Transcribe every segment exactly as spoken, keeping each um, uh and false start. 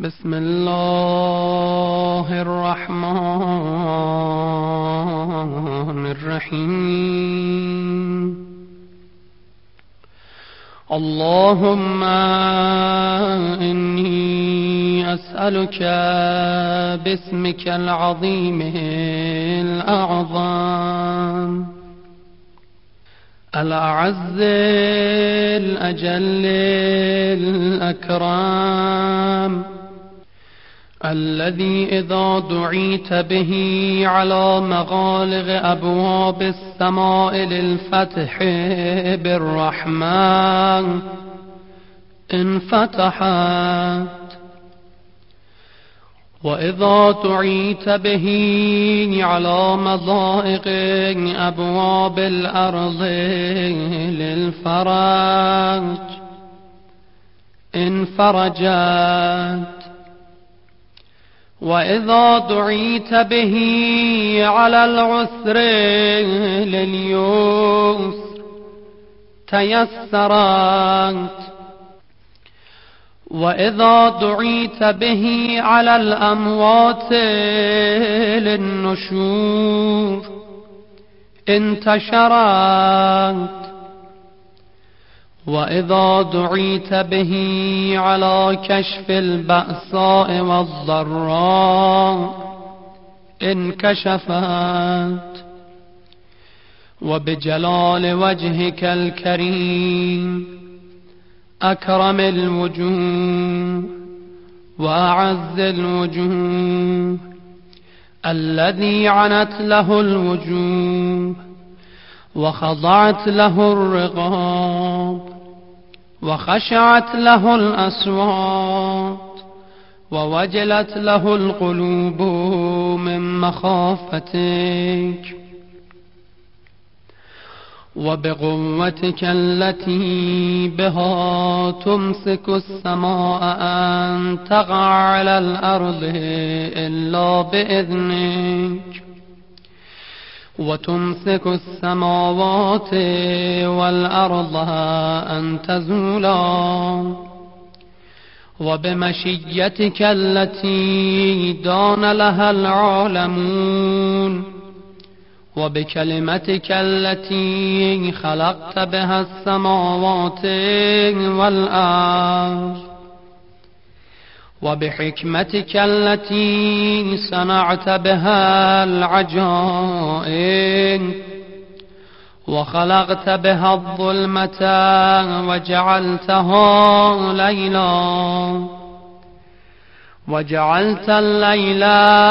بسم الله الرحمن الرحيم. اللهم إني أسألك باسمك العظيم الأعظم الأعز الأجل الأكرم الذي إذا دعيت به على مغالق أبواب السماء للفتح بالرحمن انفتحت، وإذا دعيت به على مضائق أبواب الأرض للفرج انفرجت، وإذا دعيت به على العسر لليسر تيسرت، وإذا دعيت به على الأموات للنشور انتشرت، وإذا دعيت به على كشف البأساء والضراء انكشفت، وبجلال وجهك الكريم أكرم الوجوه وأعز الوجوه الذي عنت له الوجوه وخضعت له الرقاب وخشعت له الأصوات ووجلت له القلوب من مخافتك، وبقوتك التي بها تمسك السماء أن تقع على الأرض إلا بإذنك، وتمسك السماوات والأرض أن تزولا، وبمشيتك التي دان لها العالمون، وبكلمتك التي خلقت بها السماوات والأرض، وبحكمتك التي صنعت بها العجائب، وخلقت بها الظلمة وجعلتها ليلا، وجعلت الليل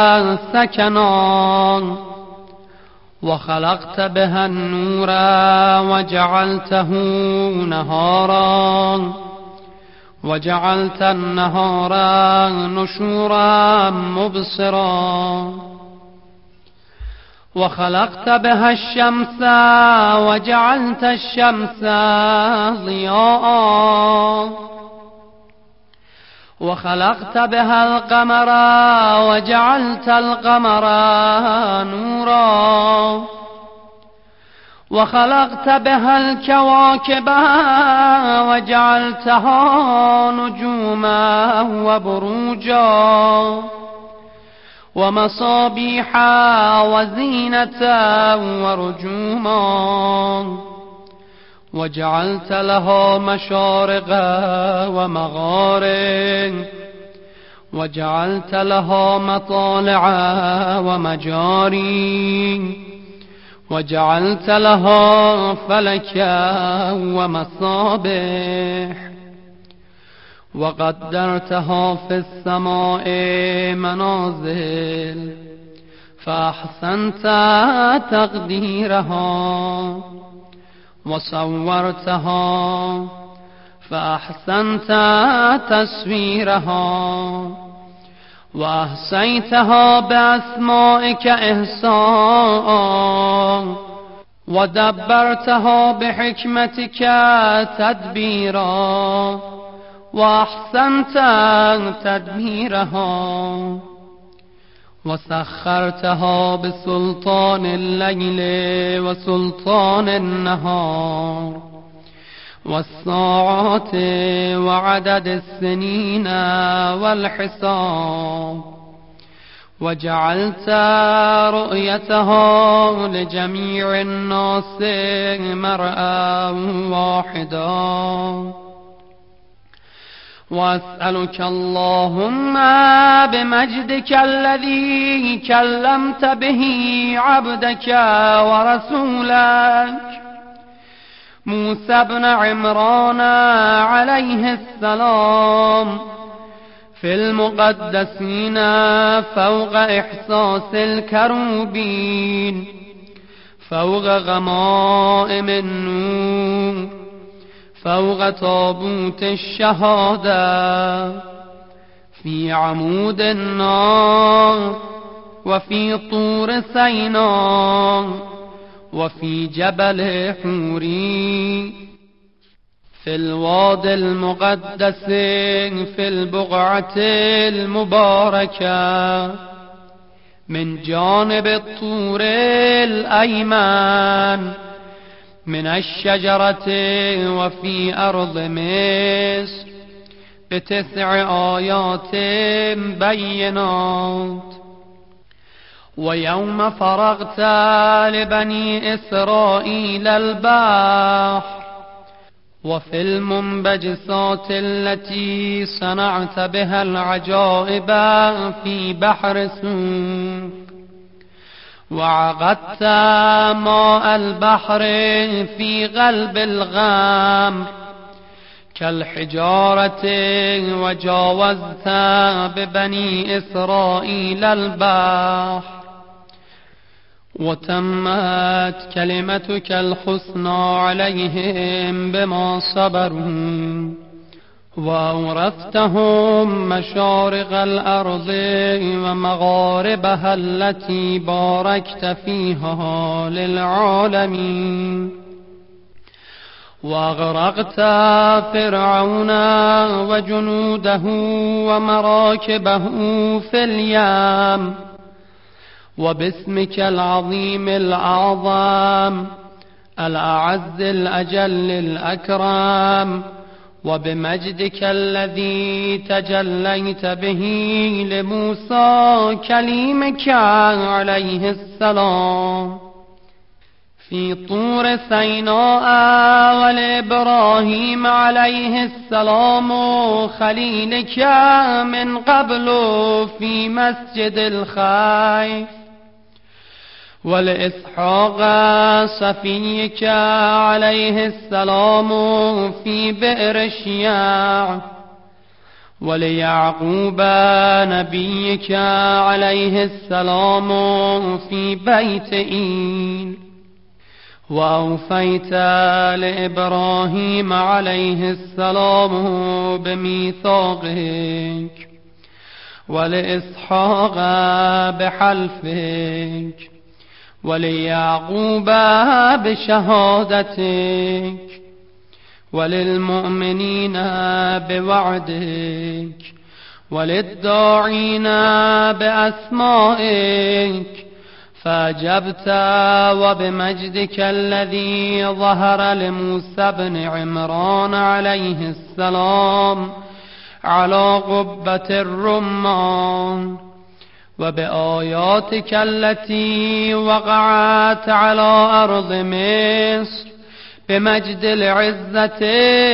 سكنا، وخلقت بها النور وجعلته نهارا، وجعلت النهار نشورا مبصرا، وخلقت بها الشمس وجعلت الشمس ضياء، وخلقت بها القمر وجعلت القمر نورا، وخلقت بها الكواكب وجعلتها نجوما وبروجا ومصابيح وزينة ورجوما، وجعلت لها مشارق ومغارب، وجعلت لها مطالع ومجاري، وجعلت لها فلكا ومصابيح، وقدرتها في السماء منازل فأحسنت تقديرها، وصورتها فأحسنت تصويرها، وأحصيتها بأسمائك إحصاء، ودبرتها بحكمتك تدبيرا، وأحسنت تدبيرها، وسخرتها بسلطان الليل وسلطان النهار، والساعات وعدد السنين والحساب، وجعلت رؤيته لجميع الناس مرأى واحدا. وأسألك اللهم بمجدك الذي كلمت به عبدك ورسولك موسى بن عمران عليه السلام في المقدسين فوق إحساس الكروبين، فوق غمائم النور، فوق تابوت الشهادة، في عمود النار، وفي طور سيناء، وفي جبل حوري، في الوادي المقدس، في البقعة المباركة من جانب الطور الأيمن من الشجرة، وفي أرض مصر بتسع آيات بينات. ويوم فرغت لبني إسرائيل البحر، وفي المنبجسات التي صنعت بها العجائب في بحر سور، وعقدت ماء البحر في قلب الغمر كالحجارة، وجاوزت ببني إسرائيل البحر، وتمت كلمتك الحسنى عليهم بما صبروا، وأورثتهم مشارق الأرض ومغاربها التي باركت فيها للعالمين. وأغرقت فرعون وجنوده ومراكبه في اليم، وباسمك العظيم الأعظم الأعز الأجل الأكرم، وبمجدك الذي تجليت به لموسى كليمك عليه السلام في طور سيناء، ولإبراهيم عليه السلام خليلك من قبل في مسجد الخيف، ولإسحاق صفيك عليه السلام في بئر الشياع، وليعقوب نبيك عليه السلام في بيت إيل. وأوفيت لإبراهيم عليه السلام بميثاقك، ولإسحاق بحلفك، وليعقوب بشهادتك، وللمؤمنين بوعدك، وللداعين بأسمائك، فأجبت. وبمجدك الذي ظهر لموسى بن عمران عليه السلام على قبة الرمان، وبآياتك التي وقعت على أرض مصر بمجد العزة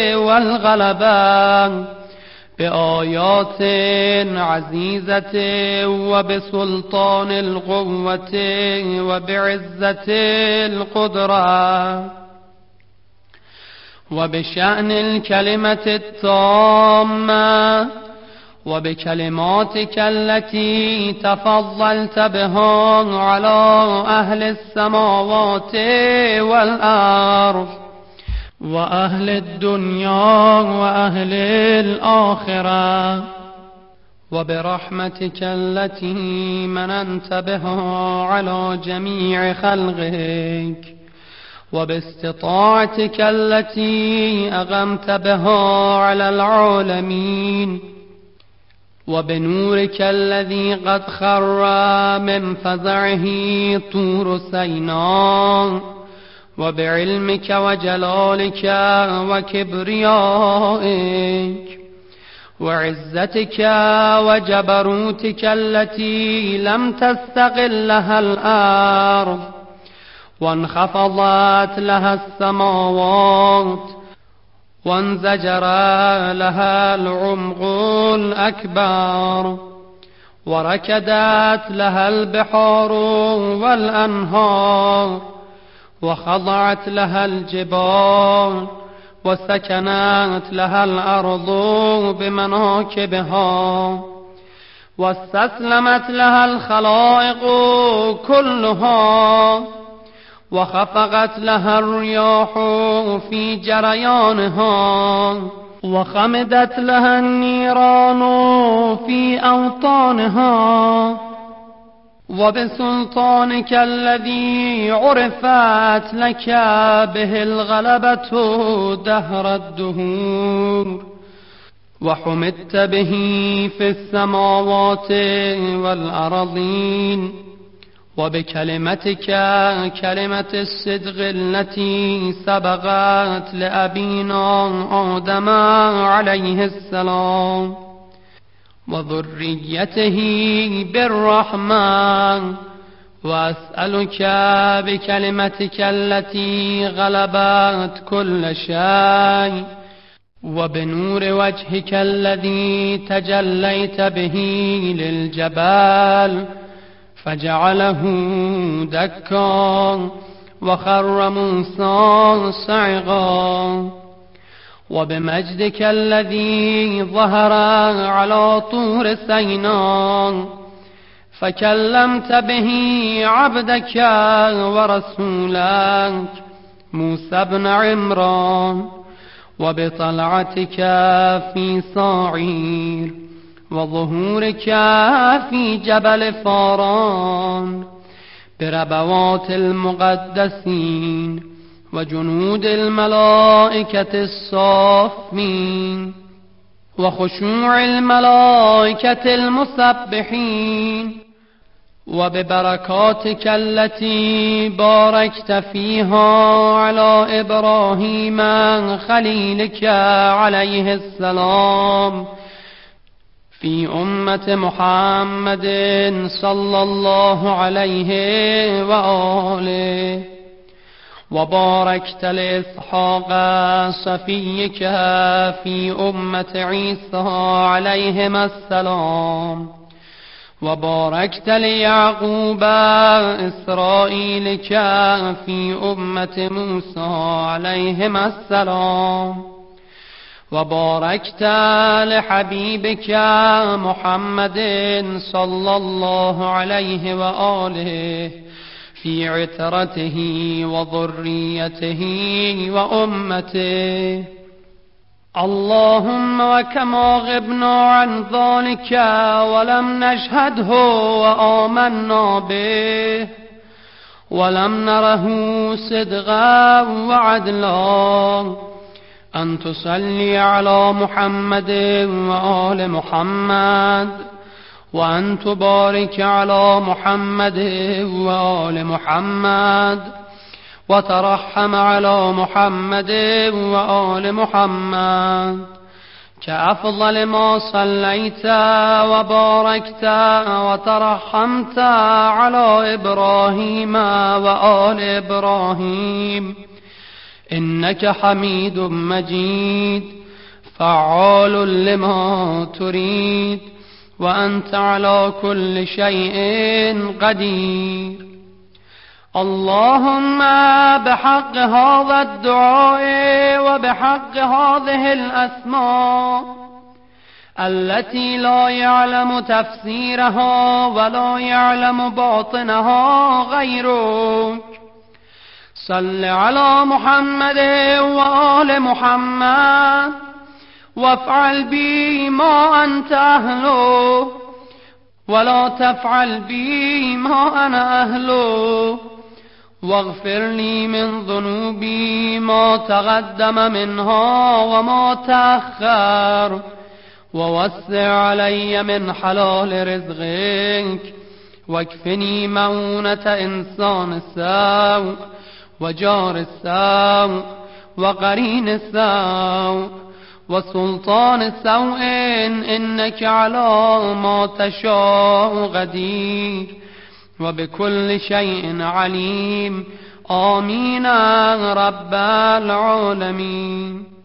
والغلبة، بآيات عزيزة، وبسلطان القوة، وبعزة القدرة، وبشأن الكلمة التامة، وبكلماتك التي تفضلت بها على أهل السماوات والأرض، وأهل الدنيا وأهل الآخرة، وبرحمتك التي مننت بها على جميع خلقك، وباستطاعتك التي أقمت بها على العالمين، وبنورك الذي قد خر من فزعه طور سيناء، وبعلمك وجلالك وكبريائك وعزتك وجبروتك التي لم تستقلها الأرض وانخفضت لها السماوات وانزجر لها العمق الأكبر وركدت لها البحار والأنهار وخضعت لها الجبال وسكنت لها الأرض بمناكبها واستسلمت لها الخلائق كلها وخفقت لها الرياح في جريانها وخمدت لها النيران في أوطانها وبسلطانك الذي عرفت لك به الغلبة دهر الدهور وحمدت به في السماوات والأرضين وبكلمتك كلمة الصدق التي سبقت لأبينا آدم عليه السلام وذريته بالرحمن وأسألك بكلمتك التي غلبت كل شيء وبنور وجهك الذي تجليت به للجبال فجعله دكا وخر موسى صعقا وبمجدك الذي ظهر على طور سيناء فكلمت به عبدك ورسولك موسى بن عمران وبطلعتك في صاعير وظهورك في جبل فاران بربوات المقدسين وجنود الملائكة الصافين وخشوع الملائكة المسبحين وببركاتك التي باركت فيها على إبراهيم خليلك عليه السلام في أمة محمد صلى الله عليه وآله وباركت لإسحاق صفيك في أمة عيسى عليهما السلام وباركت ليعقوب إسرائيلك في أمة موسى عليهما السلام وباركت لحبيبك محمد صلى الله عليه وآله في عترته وذريته وأمته اللهم وكما غبنا عن ذلك ولم نشهده وآمنا به ولم نره صدقا وعدلا أن تصلي على محمد وآل محمد وأن تبارك على محمد وآل محمد وترحم على محمد وآل محمد كأفضل ما صليت وباركت وترحمت على إبراهيم وآل إبراهيم إنك حميد مجيد فعال لما تريد وأنت على كل شيء قدير اللهم بحق هذا الدعاء وبحق هذه الأسماء التي لا يعلم تفسيرها ولا يعلم باطنها غيرك صل على محمد وآل محمد وافعل بي ما أنت أهله ولا تفعل بي ما أنا أهله واغفر لي من ذنوبي ما تقدم منها وما تأخر ووسع علي من حلال رزقك واكفني مؤونة إنسان السوء وجار السوء وقرين السوء وسلطان السوء إنك على ما تشاء قدير وبكل شيء عليم آمين رب العالمين.